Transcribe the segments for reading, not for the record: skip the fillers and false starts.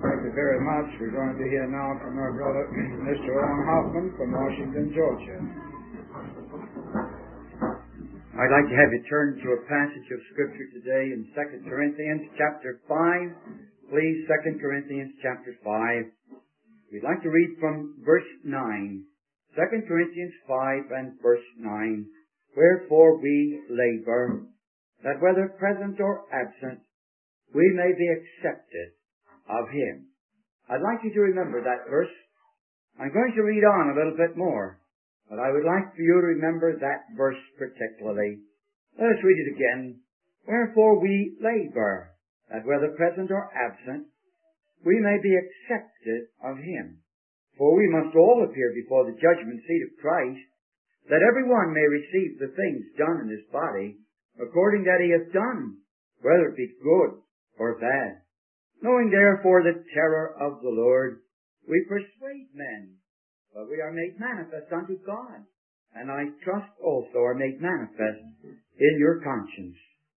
Thank you very much. We're going to hear now from our brother, Mr. Owen Hoffman from Washington, Georgia. I'd like to have you turn to a passage of Scripture today in 2 Corinthians chapter 5. Please, 2 Corinthians chapter 5. We'd like to read from verse 9. 2 Corinthians 5 and verse 9. Wherefore we labor, that whether present or absent, we may be accepted of Him. I'd like you to remember that verse. I'm going to read on a little bit more, but I would like for you to remember that verse particularly. Let us read it again. Wherefore we labor, that whether present or absent, we may be accepted of Him. For we must all appear before the judgment seat of Christ, that every one may receive the things done in his body, according that he hath done, whether it be good or bad. Knowing therefore the terror of the Lord, we persuade men, but we are made manifest unto God, and I trust also are made manifest in your conscience.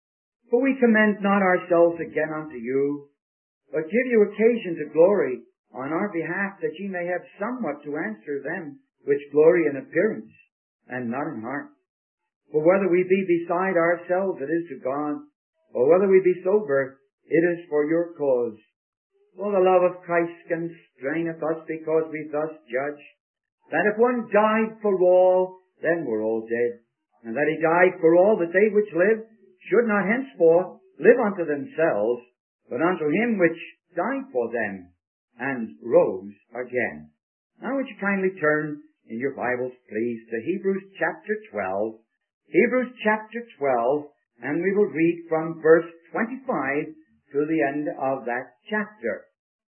For we commend not ourselves again unto you, but give you occasion to glory on our behalf, that ye may have somewhat to answer them which glory in appearance, and not in heart. For whether we be beside ourselves, it is to God, or whether we be sober, it is for your cause. For the love of Christ constraineth us, because we thus judge, that if one died for all, then we're all dead, and that he died for all, that they which live should not henceforth live unto themselves, but unto him which died for them, and rose again. Now would you kindly turn in your Bibles, please, to Hebrews chapter 12. Hebrews chapter 12, and we will read from verse 25 to the end of that chapter.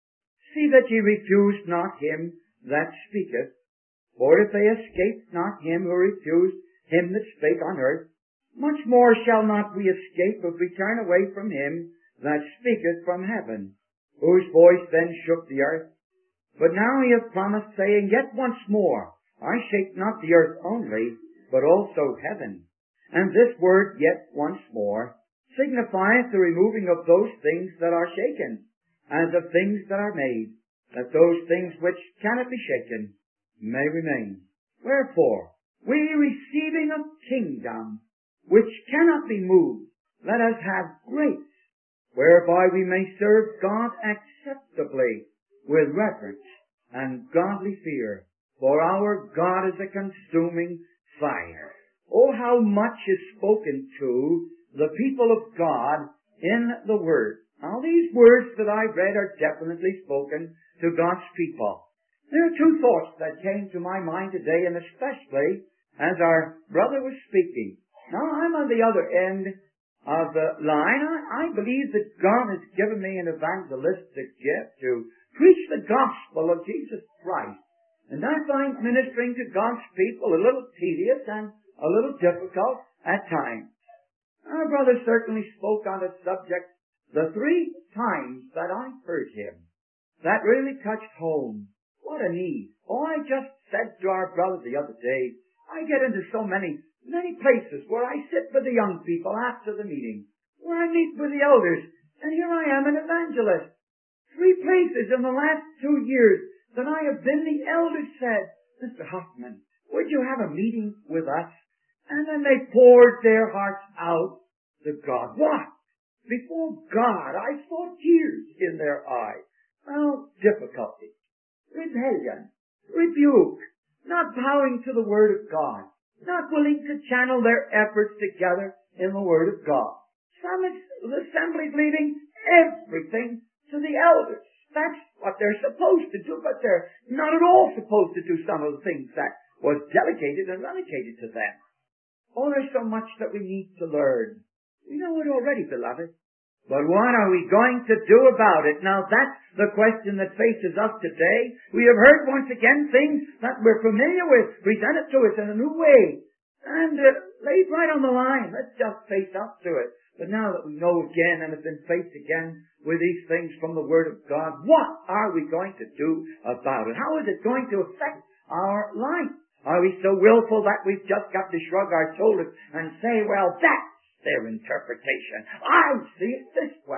See that ye refuse not him that speaketh, for if they escape not him who refused him that spake on earth, much more shall not we escape if we turn away from him that speaketh from heaven, whose voice then shook the earth. But now he hath promised, saying, Yet once more I shake not the earth only, but also heaven. And this word, yet once more, signifieth the removing of those things that are shaken, and of things that are made, that those things which cannot be shaken may remain. Wherefore, we receiving a kingdom which cannot be moved, let us have grace, whereby we may serve God acceptably with reverence and godly fear, for our God is a consuming fire. Oh, how much is spoken to the people of God in the Word. Now, these words that I read are definitely spoken to God's people. There are two thoughts that came to my mind today, and especially as our brother was speaking. Now, I'm on the other end of the line. I believe that God has given me an evangelistic gift to preach the gospel of Jesus Christ. And I find ministering to God's people a little tedious and a little difficult at times. Our brother certainly spoke on a subject the 3 times that I heard him. That really touched home. What a need. Oh, I just said to our brother the other day, I get into so many places where I sit with the young people after the meeting, where I meet with the elders, and here I am an evangelist. 3 places in the last 2 years that I have been, the elders said, Mr. Hoffman, would you have a meeting with us? And then they poured their hearts out to God. What? Before God, I saw tears in their eyes. Well, difficulty, rebellion, rebuke, not bowing to the Word of God, not willing to channel their efforts together in the Word of God. Some assemblies leaving everything to the elders. That's what they're supposed to do, but they're not at all supposed to do some of the things that was delegated and relegated to them. Oh, there's so much that we need to learn. We know it already, beloved. But what are we going to do about it? Now, that's the question that faces us today. We have heard once again things that we're familiar with presented to us in a new way. And laid right on the line. Let's just face up to it. But now that we know again and have been faced again with these things from the Word of God, what are we going to do about it? How is it going to affect our life? Are we so willful that we've just got to shrug our shoulders and say, well, that's their interpretation. I see it this way.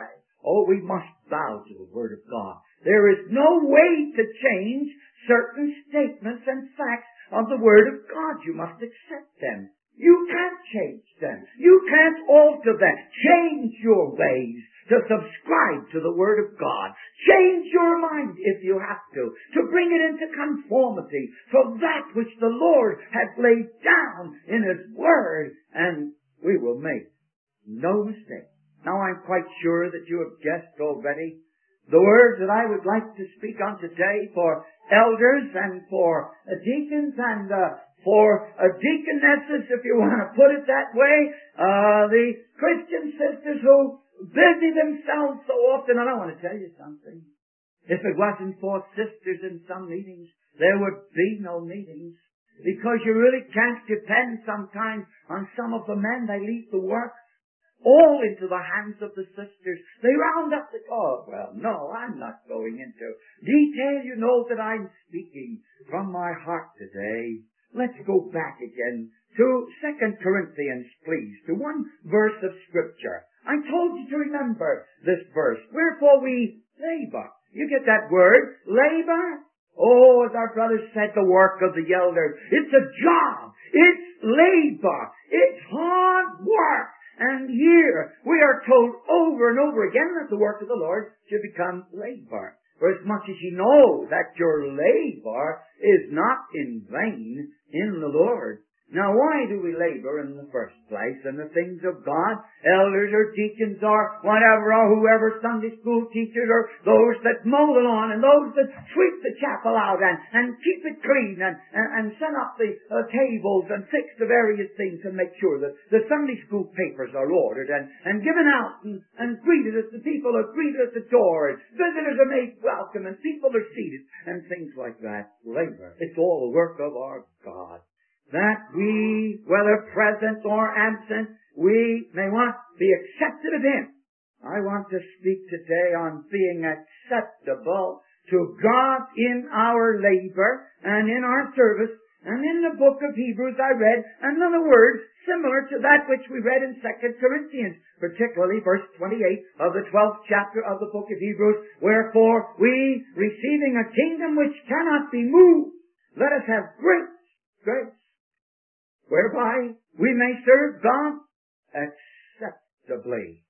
Oh, we must bow to the Word of God. There is no way to change certain statements and facts of the Word of God. You must accept them. You can't change them. You can't alter them. Change your ways to subscribe to the Word of God. Change your mind if you have to bring it into conformity to that which the Lord has laid down in His Word, and we will make no mistake. Now I'm quite sure that you have guessed already the words that I would like to speak on today for elders and for deacons and for deaconesses, if you want to put it that way, the Christian sisters who busy themselves so often. And I want to tell you something. If it wasn't for sisters in some meetings, there would be no meetings. Because you really can't depend sometimes on some of the men. They leave the work all into the hands of the sisters. They round up the call. Well, no, I'm not going into detail. You know that I'm speaking from my heart today. Let's go back again to 2 Corinthians, please, to one verse of Scripture. I told you to remember this verse. Wherefore we labor. You get that word? Labor? Oh, as our brother said, the work of the elders. It's a job. It's labor. It's hard work. And here we are told over and over again that the work of the Lord should become labor. For as much as you know that your labor is not in vain in the Lord. Now, why do we labor in the first place in the things of God? Elders or deacons or whatever, or whoever, Sunday school teachers, or those that mow the lawn and those that sweep the chapel out and keep it clean and set up the tables and fix the various things and make sure that the Sunday school papers are ordered and given out and greeted as the people are greeted at the door and visitors are made welcome and people are seated and things like that. Labor. It's all the work of our God. That we, whether present or absent, we may want to be accepted of Him. I want to speak today on being acceptable to God in our labor and in our service. And in the book of Hebrews I read another word similar to that which we read in 2 Corinthians, particularly verse 28 of the 12th chapter of the book of Hebrews. Wherefore we, receiving a kingdom which cannot be moved, let us have great grace, whereby we may serve God acceptably,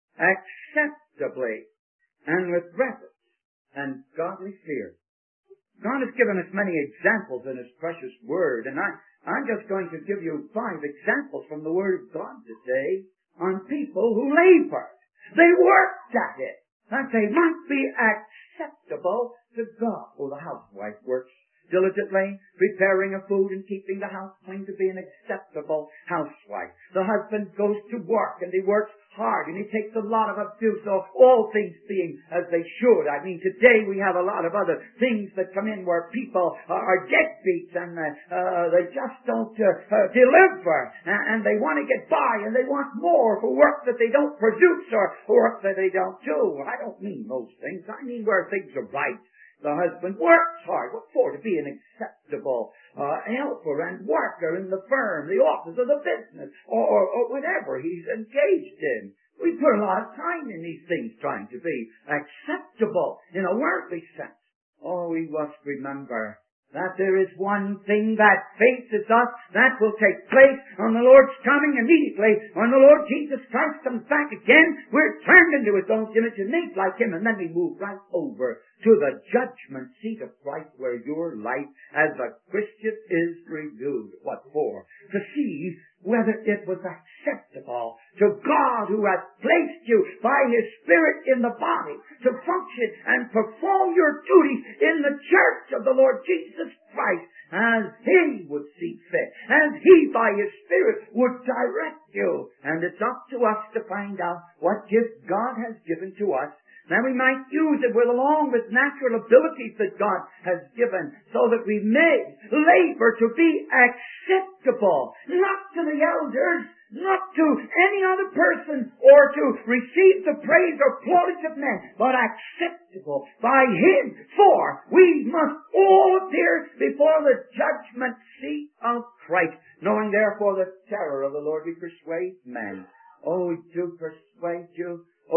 and with reverence and godly fear. God has given us many examples in His precious Word, and I'm just going to give you 5 examples from the Word of God today on people who labored. They worked at it, that they might be acceptable to God. Oh, the housewife works diligently, preparing of food and keeping the house clean to be an acceptable housewife. The husband goes to work and he works hard and he takes a lot of abuse, so all things being as they should. I mean, today we have a lot of other things that come in where people are deadbeats and they just don't deliver and they want to get by and they want more for work that they don't produce or work that they don't do. I don't mean those things. I mean where things are right. The husband works hard. What for? To be an acceptable helper and worker in the firm, the office, or the business, or whatever he's engaged in. We put a lot of time in these things trying to be acceptable in a worldly sense. Oh, we must remember that there is one thing that faces us that will take place on the Lord's coming immediately. When the Lord Jesus Christ comes back again, we're turned into His own image and made like Him, and then we move right over to the judgment seat of Christ where your life as a Christian is reviewed. What for? To see whether it was acceptable to God who has placed you by His Spirit in the body to function and perform your duties in the church of the Lord Jesus Christ as He would see fit, as He by His Spirit would direct you. And it's up to us to find out what gift God has given to us. Now we might use it along with natural abilities that God has given so that we may labor to be acceptable, not to the elders, not to any other person, or to receive the praise or plaudits of men, but acceptable by Him. For we must all appear before the judgment seat of Christ, knowing therefore the terror of the Lord we persuade men. Oh, we do persuade you. Oh,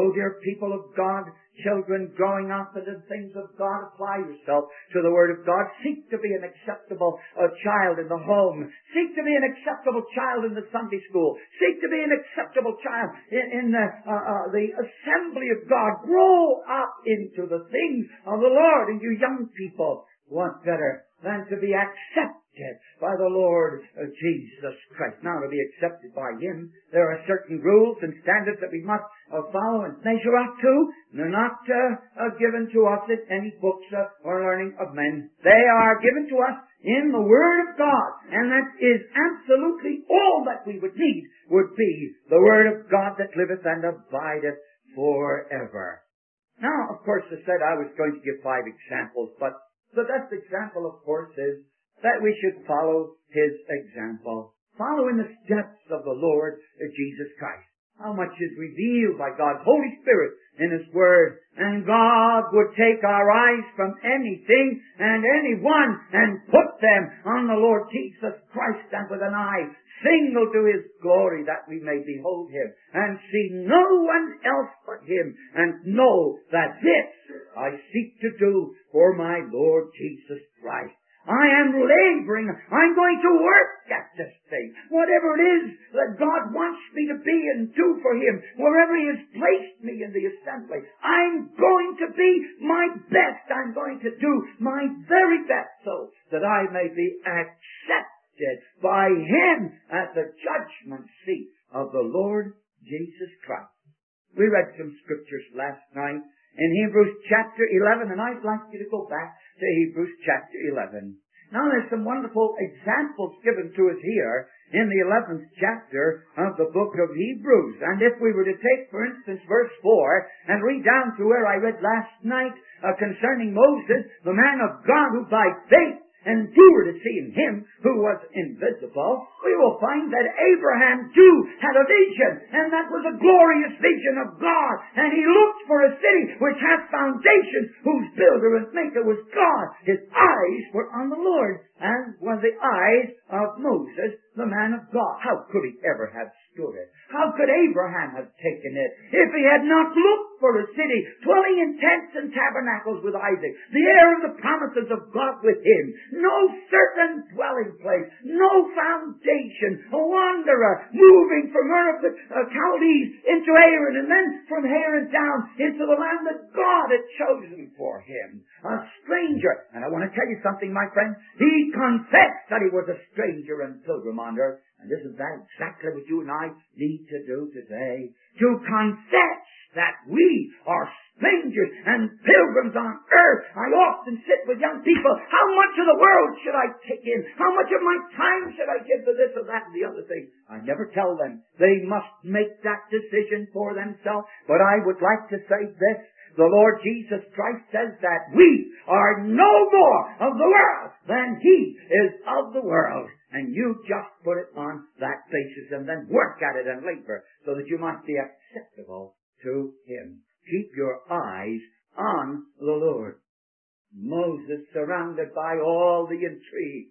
So, dear people of God, children growing up into the things of God, apply yourself to the Word of God. Seek to be an acceptable child in the home. Seek to be an acceptable child in the Sunday school. Seek to be an acceptable child in the assembly of God. Grow up into the things of the Lord. And you young people, what better than to be accepted by the Lord Jesus Christ. Now, to be accepted by Him, there are certain rules and standards that we must follow and measure up to. They're not given to us in any books or learning of men. They are given to us in the Word of God. And that is absolutely all that we would need, would be the Word of God that liveth and abideth forever. Now, of course, I said I was going to give 5 examples, but the best example, of course, is that we should follow His example. Follow in the steps of the Lord Jesus Christ. How much is revealed by God's Holy Spirit in His Word. And God would take our eyes from anything and anyone and put them on the Lord Jesus Christ, and with an eye single to His glory, that we may behold Him and see no one else but Him, and know that this I seek to do for my Lord Jesus Christ. I am laboring. I'm going to work at this thing. Whatever it is that God wants me to be and do for Him, wherever He has placed me in the assembly, I'm going to be my best. I'm going to do my very best so that I may be accepted by Him at the judgment seat of the Lord Jesus Christ. We read some scriptures last night in Hebrews chapter 11, and I'd like you to go back to Hebrews chapter 11. Now there's some wonderful examples given to us here in the 11th chapter of the book of Hebrews. And if we were to take, for instance, verse 4 and read down to where I read last night concerning Moses, the man of God who by faith endured to see Him who was invisible, we will find that Abraham too had a vision, and that was a glorious vision of God. And he looked for a city which hath foundations, whose builder and maker was God. His eyes were on the Lord, as were the eyes of Moses, the man of God. How could he ever have stood it? How could Abraham have taken it if he had not looked for a city, dwelling in tents and tabernacles with Isaac, the heir of the promises of God with him, no certain dwelling place, no foundation, a wanderer moving from Ur of the Chaldees into Haran, and then from Haran down into the land that God had chosen for him, a stranger. And I want to tell you something, my friend. He confessed that he was a stranger and pilgrim on earth. And isn't that exactly what you and I need to do today? To confess that we are strangers and pilgrims on earth. I often sit with young people. How much of the world should I take in? How much of my time should I give to this or that and the other thing? I never tell them. They must make that decision for themselves. But I would like to say this. The Lord Jesus Christ says that we are no more of the world than He is of the world. And you just put it on that basis and then work at it and labor so that you might be acceptable to Him. Keep your eyes on the Lord. Moses, surrounded by all the intrigue,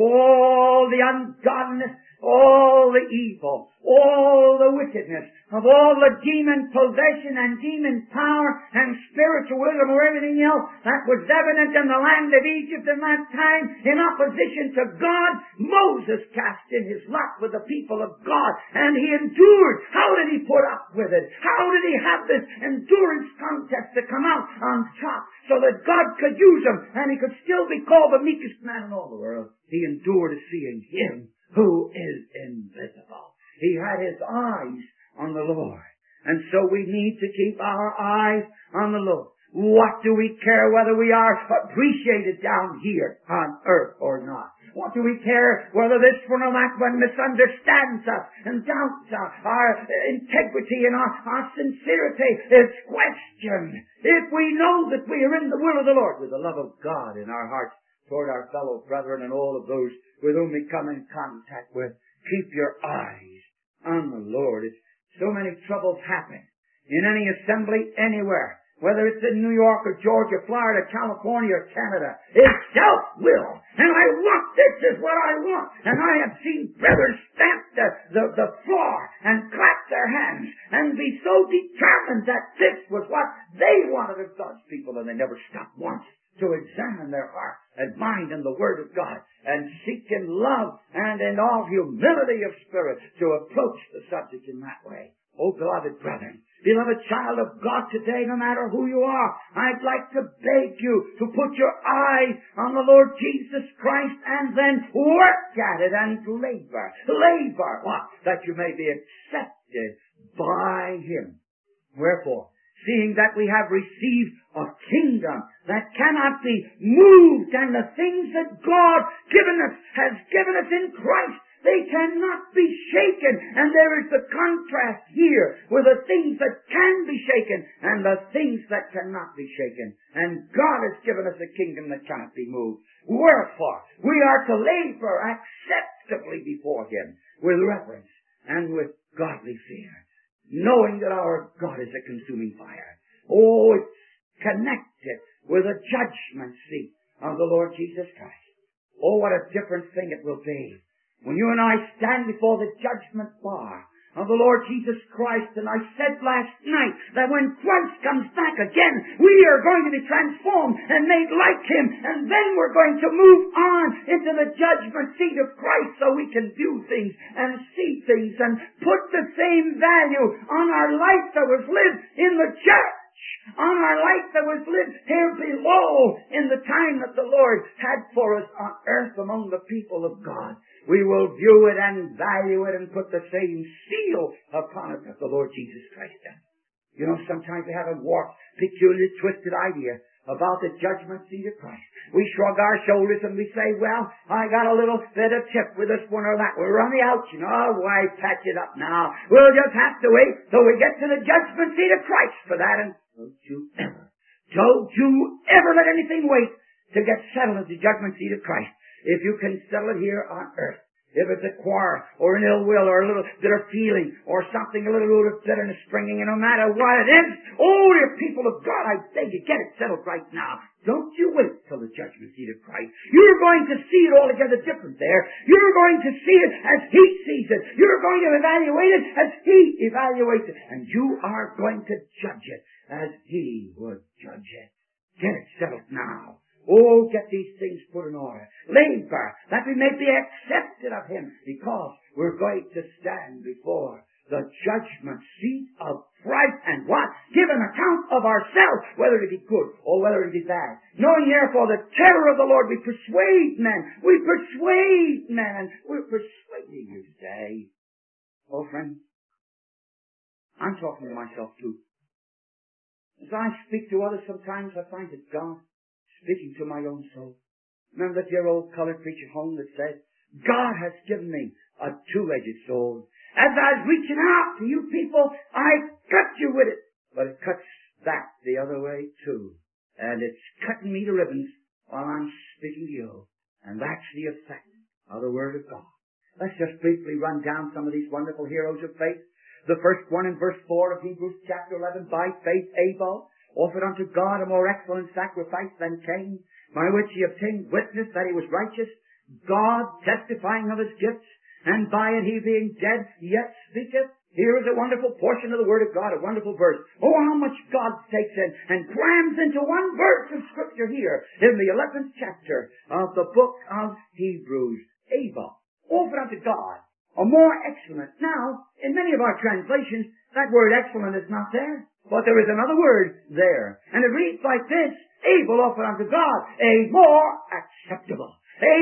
all the ungodliness, all the evil, all the wickedness of all the demon possession and demon power and spiritualism or everything else that was evident in the land of Egypt in that time in opposition to God, Moses cast in his lot with the people of God, and he endured. How did he put up with it? How did he have this endurance contest to come out on top so that God could use him and he could still be called the meekest man in all the world? He endured seeing Him who is invisible. He had his eyes on the Lord. And so we need to keep our eyes on the Lord. What do we care whether we are appreciated down here on earth or not? What do we care whether this one or that one misunderstands us and doubts our integrity and our sincerity is questioned? If we know that we are in the will of the Lord with the love of God in our hearts toward our fellow brethren and all of those with whom we come in contact with, keep your eyes on the Lord. So many troubles happen in any assembly anywhere whether it's in New York or Georgia, Florida, California or Canada, is self-will. And I want, this is what I want. And I have seen brothers stamp the floor and clap their hands and be so determined that this was what they wanted of God's people, and they never stopped once to examine their heart and mind and the Word of God and seek in love and in all humility of spirit to approach the subject in that way. Oh, beloved brethren, beloved child of God today, no matter who you are, I'd like to beg you to put your eyes on the Lord Jesus Christ and then work at it and labor. Labor, what? That you may be accepted by Him. Wherefore, seeing that we have received a kingdom that cannot be moved, and the things that God has given us in Christ, they cannot be shaken. And there is the contrast here with the things that can be shaken and the things that cannot be shaken. And God has given us a kingdom that cannot be moved. Wherefore, we are to labor acceptably before Him with reverence and with godly fear, knowing that our God is a consuming fire. Oh, it's connected with the judgment seat of the Lord Jesus Christ. Oh, what a different thing it will be when you and I stand before the judgment bar of the Lord Jesus Christ. And I said last night that when Christ comes back again, we are going to be transformed and made like Him, and then we're going to move on into the judgment seat of Christ so we can view things and see things and put the same value on our life that was lived in the church, on our life that was lived here below in the time that the Lord had for us on earth among the people of God. We will view it and value it and put the same seal upon it that the Lord Jesus Christ does. You know, sometimes we have a warped, peculiar, twisted idea about the judgment seat of Christ. We shrug our shoulders and we say, well, I got a little bit of tip with this one or that. We're on the outs, you know. Why patch it up now? We'll just have to wait till we get to the judgment seat of Christ for that. And don't you ever let anything wait to get settled at the judgment seat of Christ. If you can settle it here on earth, if it's a quarrel or an ill will or a little bit of feeling or something, a little bit of bitterness springing, and no matter what it is, oh, dear people of God, I beg you, get it settled right now. Don't you wait till the judgment seat of Christ. You're going to see it altogether different there. You're going to see it as He sees it. You're going to evaluate it as He evaluates it. And you are going to judge it as He would judge it. Get it settled now. Oh, get these things put in order. Labor, that we may be accepted of Him, because we're going to stand before the judgment seat of Christ and what? Give an account of ourselves, whether it be good or whether it be bad. Knowing therefore the terror of the Lord, we persuade men. We persuade men. And we're persuading you today. Oh, friends, I'm talking to myself too. As I speak to others, sometimes I find that God speaking to my own soul. Remember the dear old colored preacher home that said, God has given me a two-edged sword. As I was reaching out to you people, I cut you with it. But it cuts back the other way too. And it's cutting me to ribbons while I'm speaking to you. And that's the effect of the Word of God. Let's just briefly run down some of these wonderful heroes of faith. The first one in verse 4 of Hebrews chapter 11, by faith Abel offered unto God a more excellent sacrifice than Cain, by which he obtained witness that he was righteous, God testifying of his gifts, and by it he being dead yet speaketh. Here is a wonderful portion of the Word of God, a wonderful verse. Oh, how much God takes in and crams into one verse of Scripture here in the 11th chapter of the book of Hebrews. Abel offered unto God a more excellent. Now, in many of our translations, that word excellent is not there. But there is another word there. And it reads like this: Abel offered unto God a more acceptable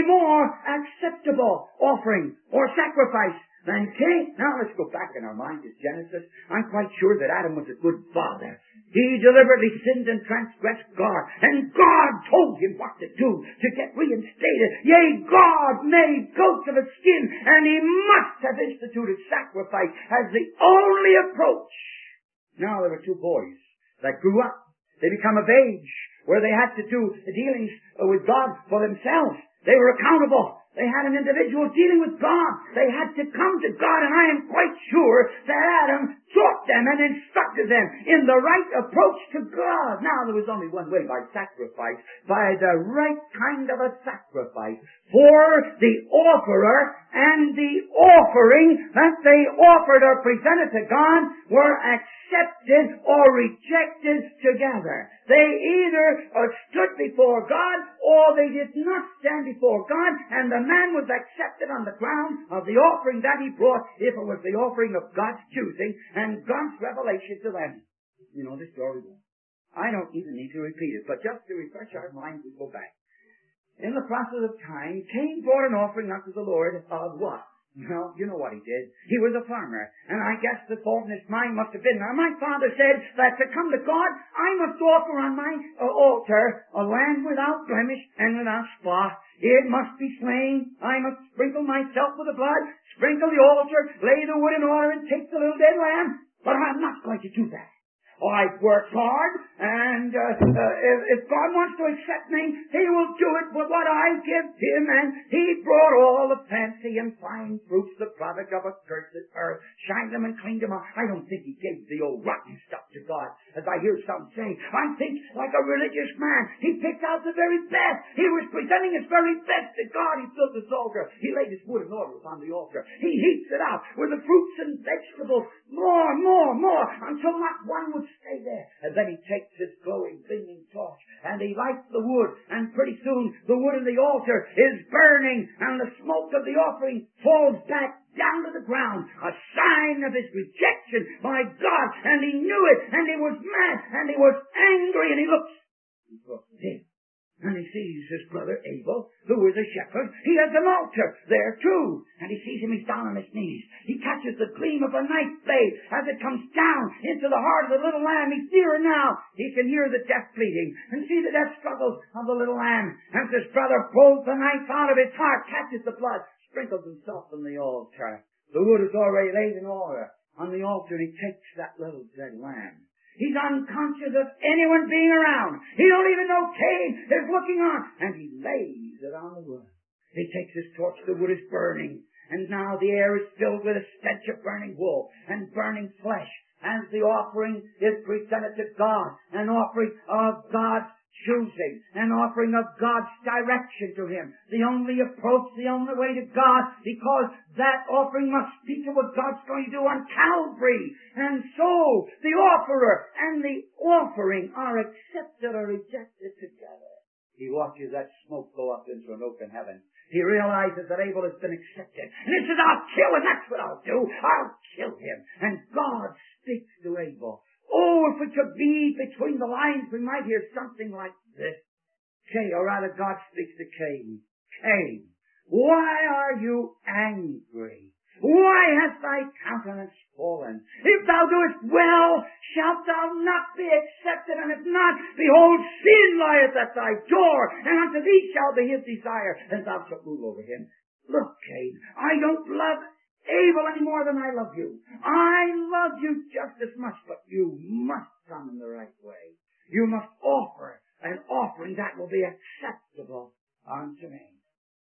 offering or sacrifice than Cain. Now let's go back in our mind to Genesis. I'm quite sure that Adam was a good father. He deliberately sinned and transgressed God, and God told him what to do to get reinstated. Yea, God made goats of his skin, and he must have instituted sacrifice as the only approach. Now there were two boys that grew up. They become of age where they had to do the dealings with God for themselves. They were accountable. They had an individual dealing with God. They had to come to God, and I am quite sure that Adam taught them and instructed them in the right approach to God. Now, there was only one way, by sacrifice, by the right kind of a sacrifice for the offerer, and the offering that they offered or presented to God were accepted or rejected together. They either stood before God or they did not stand before God, and the man was accepted on the ground of the offering that he brought, if it was the offering of God's choosing and God's revelation to them. You know the story. I don't even need to repeat it, but just to refresh our minds, we go back. In the process of time, Cain brought an offering unto the Lord of what? Well, you know what he did. He was a farmer. And I guess the thought in his mind must have been, now my father said that to come to God, I must offer on my altar a lamb without blemish and without spot. It must be slain. I must sprinkle myself with the blood, sprinkle the altar, lay the wood in order, and take the little dead lamb. But I'm not going to do that. I've worked hard, and if God wants to accept me, He will do it with what I give Him. And He brought all the fancy and fine fruits, the product of a cursed earth, shined them and cleaned them up. I don't think He gave the old rotten stuff to God, as I hear some say. I think, like a religious man, He picked out the very best. He was presenting His very best to God. He built His altar. He laid His wood in order upon the altar. He heaped it out with the fruits and vegetables, more, until not one would stay there. And then He takes His glowing, gleaming torch, and He lights the wood, and pretty soon the wood in the altar is burning, and the smoke of the offering falls back down to the ground, a sign of His rejection by God. And He knew it, and He was mad, and He was angry, and He looks dead. And he sees his brother Abel, who is a shepherd. He has an altar there too. And he sees him, he's down on his knees. He catches the gleam of a knife blade as it comes down into the heart of the little lamb. He's nearer now. He can hear the death bleeding and see the death struggles of the little lamb. As his brother pulls the knife out of its heart, catches the blood, sprinkles himself on the altar. The wood is already laid in order on the altar, and he takes that little dead lamb. He's unconscious of anyone being around. He don't even know Cain is looking on. And he lays it on the wood. He takes his torch, the wood is burning. And now the air is filled with a stench of burning wool and burning flesh. As the offering is presented to God, an offering of God's choosing, an offering of God's direction to Him. The only approach, the only way to God, because that offering must speak to what God's going to do on Calvary. And so, the offerer and the offering are accepted or rejected together. He watches that smoke go up into an open heaven. He realizes that Abel has been accepted. And he says, I'll kill him, that's what I'll do. I'll kill him. And God speaks to Abel. Oh, if it could be between the lines, we might hear something like this. Or rather, God speaks to Cain. Cain, why are you angry? Why hath thy countenance fallen? If thou doest well, shalt thou not be accepted, and if not, behold, sin lieth at thy door, and unto thee shall be his desire, and thou shalt rule over him. Look, Cain, I don't love Abel any more than I love you. I love you just as much, but you must come in the right way. You must offer an offering that will be acceptable unto me.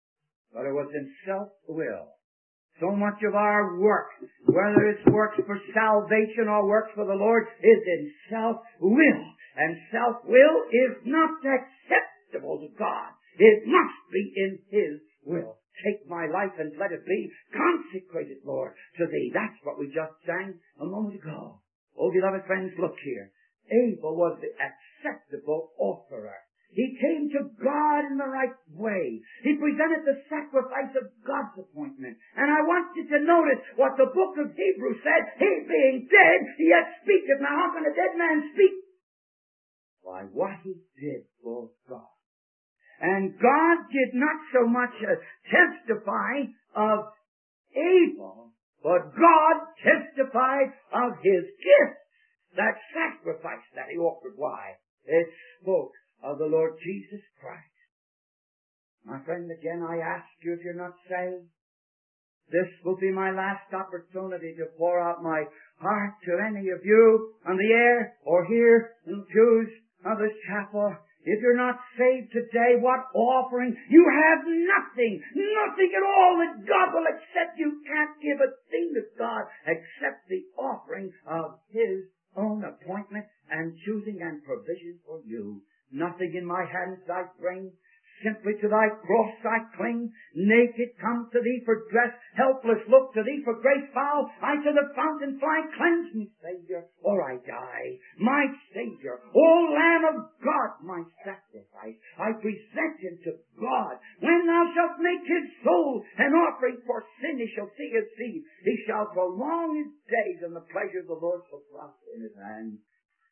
But it was in self-will. So much of our work, whether it's works for salvation or works for the Lord, is in self-will. And self-will is not acceptable to God. It must be in His will. Take my life and let it be consecrated, Lord, to Thee. That's what we just sang a moment ago. Oh, beloved friends, look here. Abel was the acceptable offerer. He came to God in the right way. He presented the sacrifice of God's appointment. And I want you to notice what the book of Hebrews said. He being dead, yet speaketh. Now, how can a dead man speak? By what he did for God. And God did not so much testify of Abel, but God testified of his gift, that sacrifice that he offered. Why? It spoke of the Lord Jesus Christ. My friend, again I ask you, if you're not saved, this will be my last opportunity to pour out my heart to any of you on the air or here in the pews of this chapel. If you're not saved today, what offering? You have nothing. Nothing at all that God will accept. You can't give a thing to God except the offering of His own appointment and choosing and provision for you. Nothing in my hands I bring. Simply to thy cross I cling. Naked come to thee for dress. Helpless look to thee for grace foul. I to the fountain fly. Cleanse me, Savior, or I die. My Savior, O Lamb of God, my sacrifice, I present him to God. When thou shalt make his soul an offering for sin, he shall see his seed. He shall prolong his days, and the pleasure of the Lord shall prosper in his hand.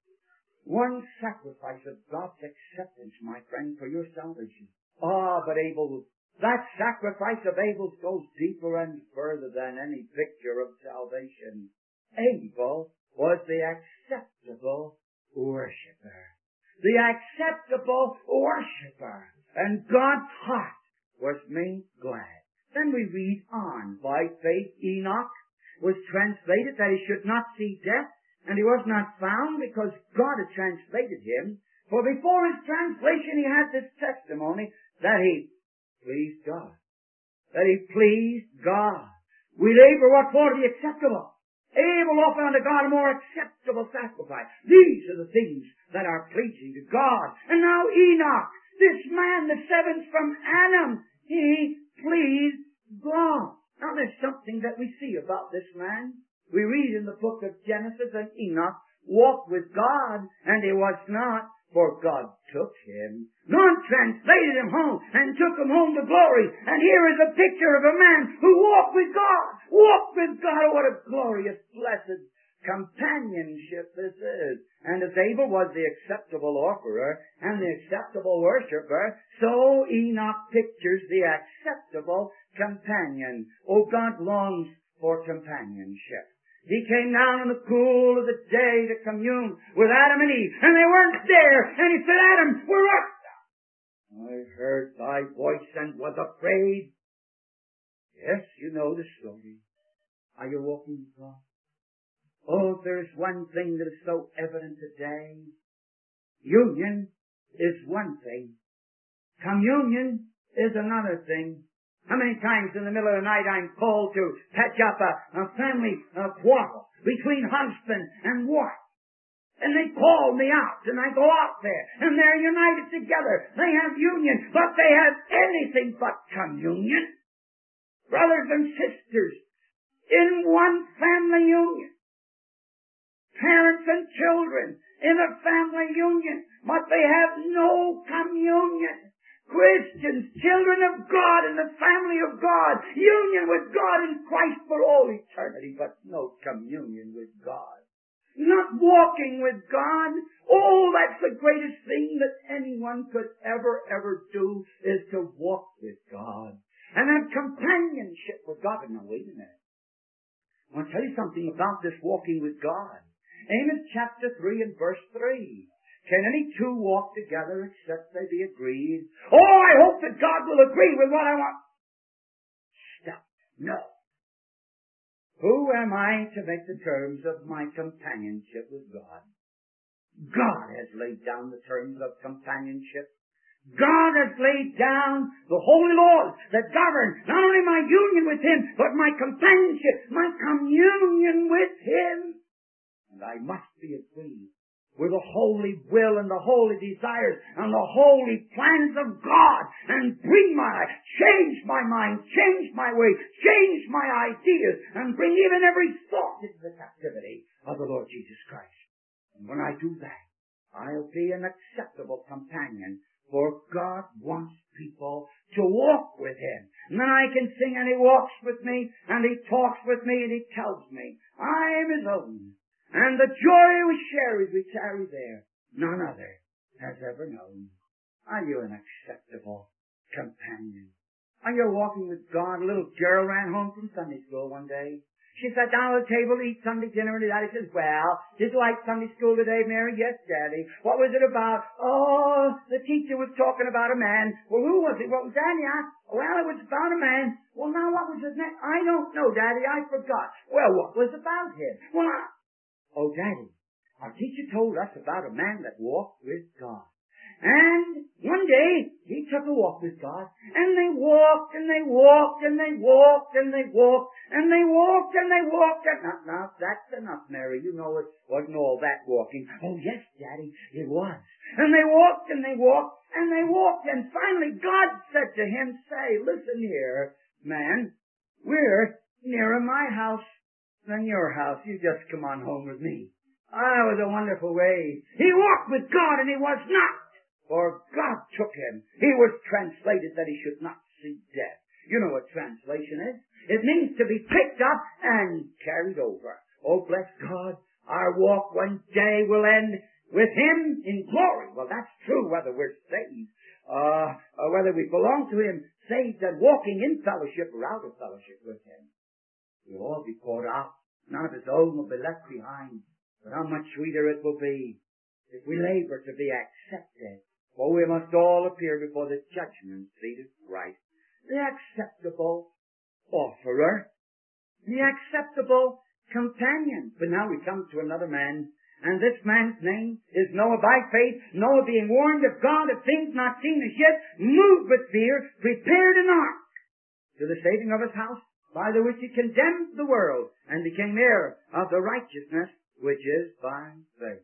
One sacrifice of God's acceptance, my friend, for your salvation. Ah, but Abel, that sacrifice of Abel's goes deeper and further than any picture of salvation. Abel was the acceptable worshiper. The acceptable worshiper. And God's heart was made glad. Then we read on. By faith Enoch was translated that he should not see death, and he was not found because God had translated him. For before his translation he had this testimony that he pleased God. That he pleased God. We labor what for? The acceptable. Able offer unto God a more acceptable sacrifice. These are the things that are pleasing to God. And now Enoch, this man, the seventh from Adam, he pleased God. Now there's something that we see about this man. We read in the book of Genesis that Enoch walked with God, and he was not, for God took him. God translated him home and took him home to glory. And here is a picture of a man who walked with God. Walked with God. Oh, what a glorious, blessed companionship this is. And as Abel was the acceptable offerer and the acceptable worshiper, so Enoch pictures the acceptable companion. Oh, God longs for companionship. He came down in the cool of the day to commune with Adam and Eve, and they weren't there. And he said, Adam, where art thou? I heard thy voice and was afraid. Yes, you know the story. Are you walking with God? Oh, if there's one thing that is so evident today, union is one thing. Communion is another thing. How many times in the middle of the night I'm called to patch up a family quarrel between husband and wife. And they call me out, and I go out there, and they're united together. They have union, but they have anything but communion. Brothers and sisters, in one family union. Parents and children in a family union, but they have no communion. Christians, children of God in the family of God, union with God in Christ for all eternity, but no communion with God. Not walking with God. Oh, that's the greatest thing that anyone could ever do, is to walk with God. And have companionship with God. But now, wait a minute. I want to tell you something about this walking with God. Amos chapter 3 and verse 3. Can any two walk together except they be agreed? Oh, I hope that God will agree with what I want. Stop. No. Who am I to make the terms of my companionship with God? God has laid down the terms of companionship. God has laid down the holy laws that govern not only my union with Him, but my companionship, my communion with Him. And I must be agreed with the holy will and the holy desires and the holy plans of God, and bring my life, change my mind, change my way, change my ideas, and bring even every thought into the captivity of the Lord Jesus Christ. And when I do that, I'll be an acceptable companion, for God wants people to walk with Him. And then I can sing, and He walks with me, and He talks with me, and He tells me I am His own. And the joy we share as we tarry there, none other has ever known. Are you an acceptable companion? Are you walking with God? A little girl ran home from Sunday school one day. She sat down at the table to eat Sunday dinner, and Daddy says, well, did you like Sunday school today, Mary? Yes, Daddy. What was it about? Oh, the teacher was talking about a man. Well, who was it? What was Daddy asked? Well, it was about a man. Well, now what was his name? I don't know, Daddy. I forgot. Well, what was about him? Well, oh, Daddy, our teacher told us about a man that walked with God. And one day, he took a walk with God, and they walked, and they walked, and they walked, and they walked, and they walked, and they walked, and now, that's enough, Mary. You know it wasn't all that walking. Oh, yes, Daddy, it was. And they walked, and they walked, and they walked, and finally God said to him, say, listen here, man, we're nearer my house than your house. You just come on home with me. Ah, it was a wonderful way. He walked with God, and he was not. For God took him. He was translated that he should not see death. You know what translation is? It means to be picked up and carried over. Oh, bless God, our walk one day will end with him in glory. Well, that's true whether we're saved, or whether we belong to him, saved and walking in fellowship or out of fellowship with him. We'll all be caught up. None of his own will be left behind. But how much sweeter it will be if we labor to be accepted. For we must all appear before the judgment seat of Christ, the acceptable offerer, the acceptable companion. But now we come to another man, and this man's name is Noah by faith. Noah, being warned of God of things not seen as yet, moved with fear, prepared an ark to the saving of his house, by the which he condemned the world, and became heir of the righteousness which is by faith.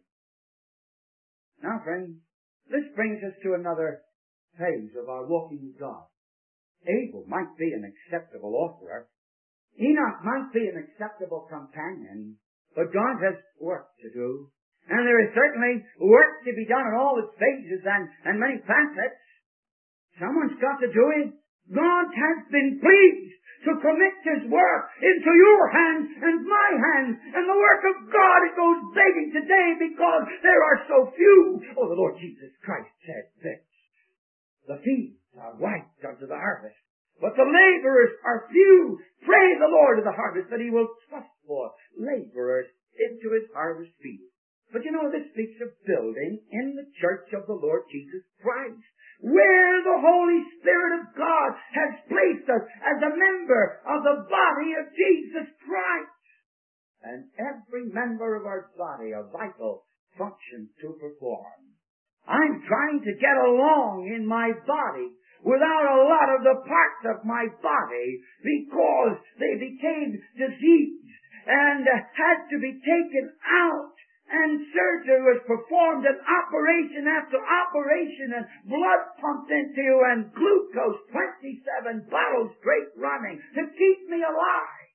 Now, friends, this brings us to another phase of our walking with God. Abel might be an acceptable offerer. Enoch might be an acceptable companion. But God has work to do. And there is certainly work to be done in all its phases and many facets. Someone's got to do it. God has been pleased to commit His work into your hands and my hands. And the work of God, it goes begging today because there are so few. Oh, the Lord Jesus Christ said this. The fields are white unto the harvest, but the laborers are few. Pray the Lord of the harvest that He will trust for laborers into His harvest field. But you know, this speaks of building in the church of the Lord Jesus Christ, where the Holy Spirit of God has placed us as a member of the body of Jesus Christ. And every member of our body a vital function to perform. I'm trying to get along in my body without a lot of the parts of my body because they became diseased and had to be taken out. And surgery was performed, and operation after operation, and blood pumped into you, and glucose, 27 bottles straight running to keep me alive.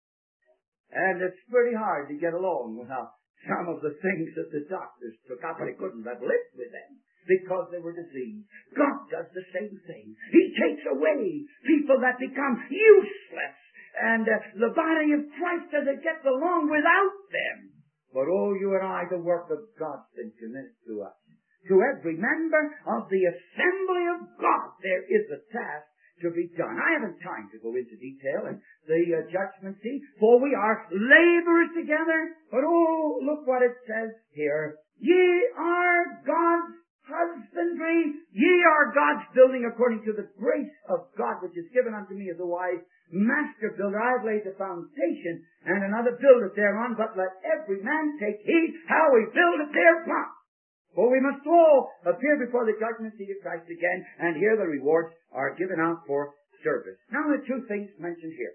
And it's pretty hard to get along without some of the things that the doctors took out, but he couldn't have lived with them because they were diseased. God does the same thing. He takes away people that become useless, and the body of Christ doesn't get along without them. But oh, you and I, the work of God's been committed to us. To every member of the assembly of God, there is a task to be done. I haven't time to go into detail in the judgment seat, for we are laborers together. But oh, look what it says here. Ye are God's husbandry. Ye are God's building according to the grace of God, which is given unto me as a wise master builder. I have laid the foundation, and another buildeth thereon, but let every man take heed how he buildeth thereupon. For we must all appear before the judgment seat of Christ again, and here the rewards are given out for service. Now the two things mentioned here.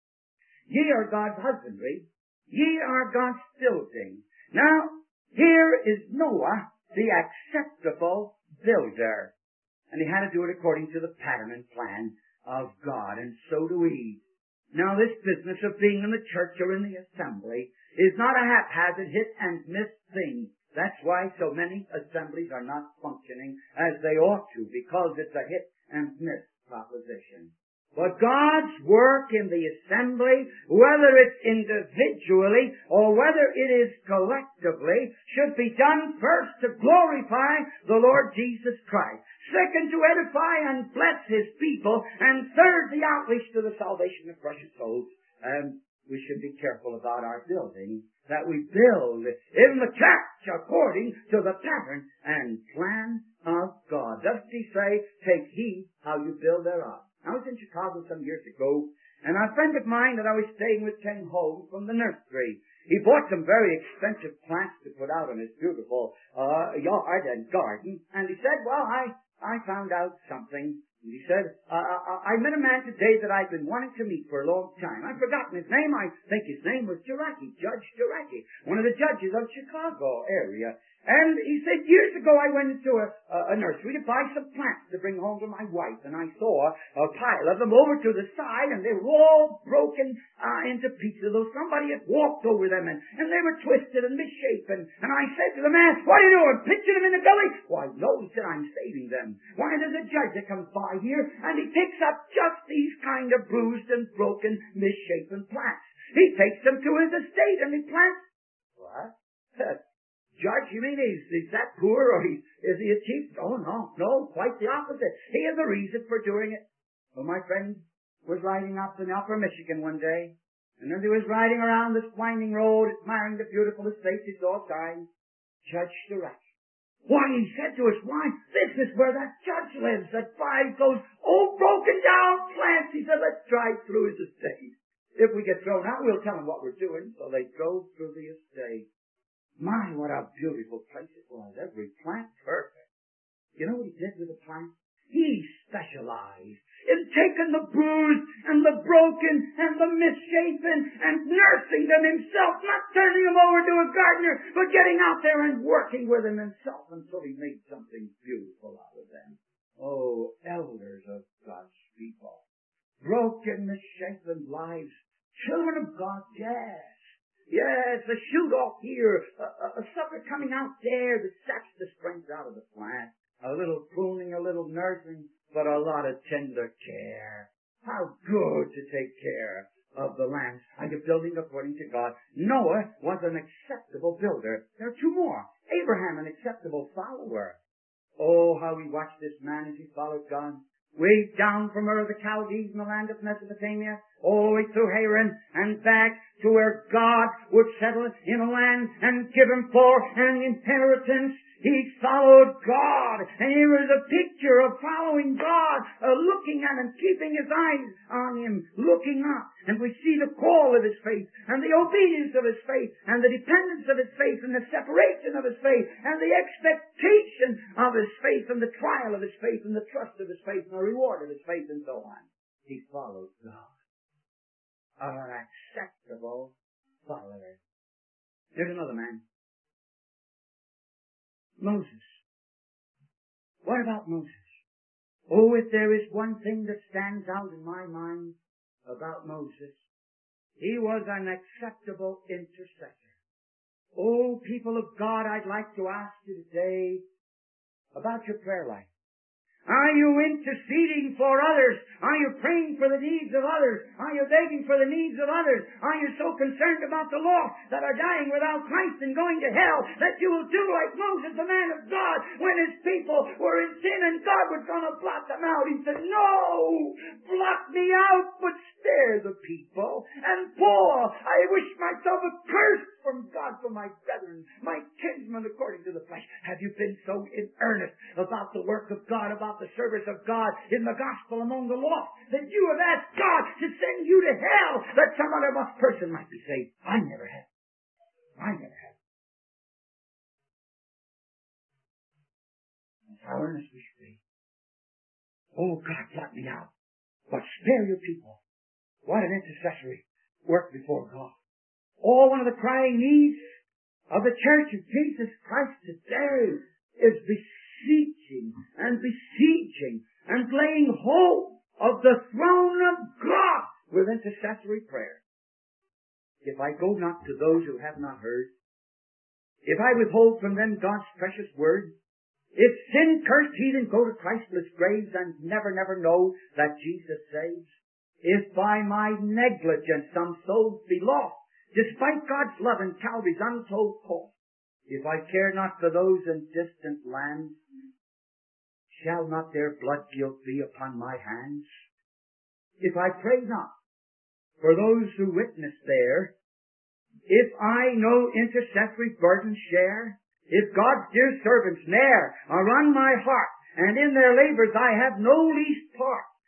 Ye are God's husbandry. Ye are God's building. Now, here is Noah, the acceptable builder. And he had to do it according to the pattern and plan of God, and so do we. Now, this business of being in the church or in the assembly is not a haphazard hit and miss thing. That's why so many assemblies are not functioning as they ought to, because it's a hit and miss proposition. But God's work in the assembly, whether it's individually or whether it is collectively, should be done first to glorify the Lord Jesus Christ. Second, to edify and bless His people. And third, the outreach to the salvation of precious souls. And we should be careful about our building, that we build in the church according to the pattern and plan of God. Doesn't He say, take heed how you build thereof? I was in Chicago some years ago, and a friend of mine that I was staying with came home from the nursery. He bought some very expensive plants to put out in his beautiful yard and garden. And he said, well, I found out something. And he said, I met a man today that I've been wanting to meet for a long time. I've forgotten his name. I think his name was Jaracki, Judge Jaracki, one of the judges of Chicago area. And he said, years ago I went into a nursery to buy some plants to bring home to my wife. And I saw a pile of them over to the side, and they were all broken into pieces, though somebody had walked over them, and they were twisted and misshapen. And I said to the man, what are you doing, pitching them in the gully? Why, no, he said, I'm saving them. Why, there's a judge that comes by here, and he picks up just these kind of bruised and broken, misshapen plants. He takes them to his estate, and he plants. What? Judge, you mean he's that poor, or is he a chief? Oh, no, quite the opposite. He has a reason for doing it. Well, my friend was riding up in Upper Michigan one day, and as he was riding around this winding road, admiring the beautiful estate, he saw a sign, Judge Jaracki. Why, he said to us, why, this is where that judge lives, that buys those old broken down plants. He said, let's drive through his estate. If we get thrown out, we'll tell him what we're doing. So they drove through the estate. My, what a beautiful place it was. Every plant perfect. You know what he did with the plants? He specialized in taking the bruised and the broken and the misshapen and nursing them himself, not turning them over to a gardener, but getting out there and working with them himself until he made something beautiful out of them. Oh, elders of God's people. Broken, misshapen lives. Children of God, yes. Yes, a shoot off here, a sucker coming out there that saps the strength out of the plant. A little pruning, a little nursing, but a lot of tender care. How good to take care of the land. Are you building according to God? Noah was an acceptable builder. There are two more. Abraham, an acceptable follower. Oh, how we watched this man as he followed God. Way down from Ur of the Chaldees in the land of Mesopotamia, all the way through Haran and back to where God would settle in a land and give him for an inheritance. He followed God, and here is a picture of following God, looking at him, keeping his eyes on him, looking up. And we see the call of his faith, and the obedience of his faith, and the dependence of his faith, and the separation of his faith, and the expectation of his faith, and the trial of his faith, and the trust of his faith, and the reward of his faith, and so on. He followed God. An acceptable follower. There's another man. Moses. What about Moses? Oh, if there is one thing that stands out in my mind about Moses, he was an acceptable intercessor. Oh, people of God, I'd like to ask you today about your prayer life. Are you interceding for others? Are you praying for the needs of others? Are you begging for the needs of others? Are you so concerned about the lost that are dying without Christ and going to hell that you will do like Moses, the man of God, when his people were in sin and God was going to blot them out? He said, no, blot me out, but spare the people. And Paul, I wish myself accursed from God for my brethren, my kinsmen according to the flesh. Have you been so in earnest about the work of God, about the service of God in the gospel among the lost, that you have asked God to send you to hell that some other person might be saved? I never have. That's how earnest we should be. Oh, God, blot me out, but spare your people. What an intercessory work before God. Oh, one of the crying needs of the Church of Jesus Christ today is beseeching and laying hold of the throne of God with intercessory prayer. If I go not to those who have not heard, if I withhold from them God's precious word, if sin-cursed heathen go to Christless graves and never know that Jesus saves, if by my negligence some souls be lost, despite God's love and Calvary's untold cost, if I care not for those in distant lands, shall not their blood guilt be upon my hands? If I pray not for those who witness there, if I no intercessory burden share, if God's dear servants ne'er are on my heart, and in their labors I have no least part,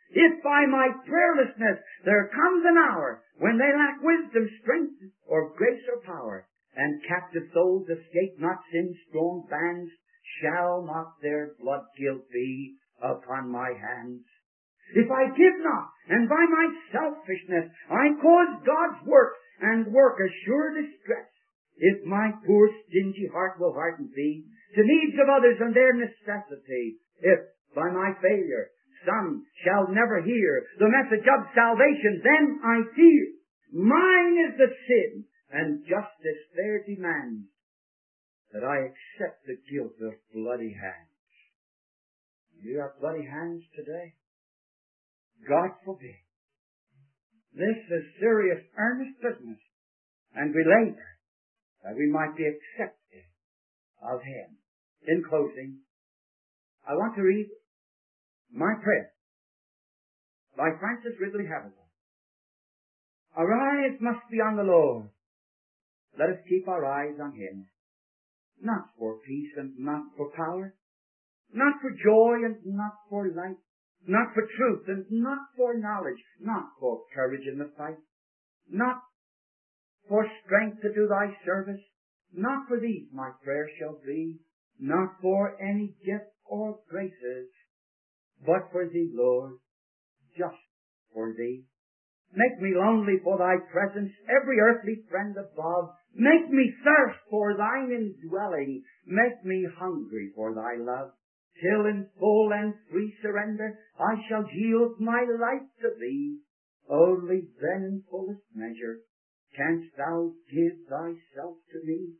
If by my prayerlessness there comes an hour when they lack wisdom, strength, or grace or power, and captive souls escape not sin's strong bands, shall not their blood guilt be upon my hands? If I give not, and by my selfishness I cause God's work and work a sure distress, if my poor stingy heart will hearten be to needs of others and their necessity, if by my failure some shall never hear the message of salvation, then I fear mine is the sin, and justice there demands that I accept the guilt of bloody hands. You have bloody hands today? God forbid. This is serious, earnest business, and we labor that we might be accepted of Him. In closing, I want to read my prayer by Francis Ridley Havergal. Our eyes must be on the Lord. Let us keep our eyes on Him. Not for peace and not for power, not for joy and not for light, not for truth and not for knowledge, not for courage in the fight, not for strength to do thy service, not for these my prayer shall be, not for any gift or graces, but for thee, Lord, just for thee. Make me lonely for thy presence, every earthly friend above. Make me thirst for thine indwelling. Make me hungry for thy love. Till in full and free surrender I shall yield my life to thee. Only then in fullest measure canst thou give thyself to me.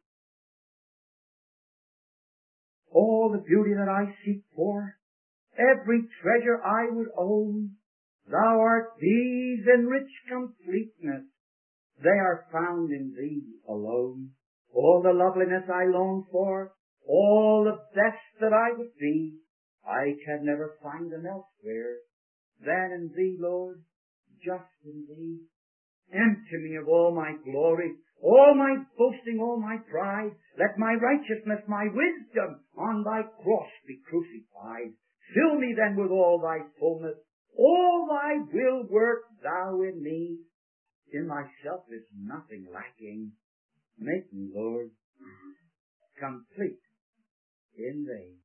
All the beauty that I seek for, every treasure I would own, thou art these in rich completeness. They are found in thee alone. All the loveliness I long for, all the best that I would be, I can never find them elsewhere than in thee, Lord, just in thee. Empty me of all my glory, all my boasting, all my pride. Let my righteousness, my wisdom on thy cross be crucified. Fill me then with all thy fullness. All thy will work thou in me. In myself is nothing lacking. Make me, Lord, complete in thee.